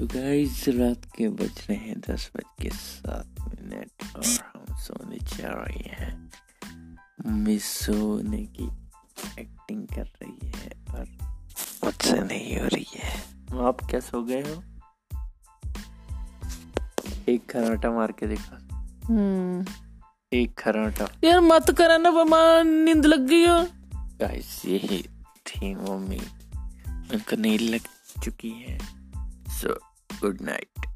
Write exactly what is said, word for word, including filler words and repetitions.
तो गाइस रात के बज रहे हैं दस बज के सात मिनट और हम सोने जा रहे हैं। मिस सोने की एक्टिंग कर रही है और मुझसे नहीं हो रही है। आप क्या सो गए हो? एक खराटा मार के देखा। हम्म एक खराटा यार मत करा ना बमा, नींद लग गई हो। गाइस यही थी मम्मी, उनको नींद लग चुकी है। So good night.